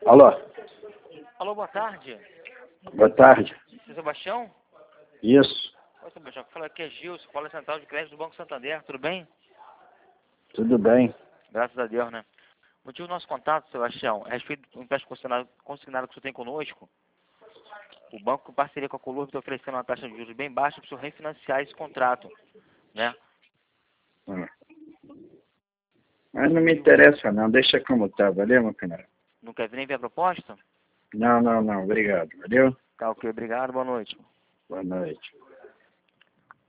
Alô? Alô, boa tarde. Boa tarde. Seu Sebastião? Isso. Oi, Sebastião. Fala aqui é Gilson, Escola Central de Crédito do Banco Santander. Tudo bem? Tudo bem. Graças a Deus, né? O motivo do nosso contato, Sebastião, é a respeito do empréstimo consignado que o senhor tem conosco. O banco, em parceria com a Colurb, está oferecendo uma taxa de juros bem baixa para o senhor refinanciar esse contrato, né? Ah. Mas não me interessa não, deixa como tá, valeu, meu camarada? Não quer nem ver a proposta? Não, obrigado, valeu? Tá ok, obrigado, boa noite. Boa noite.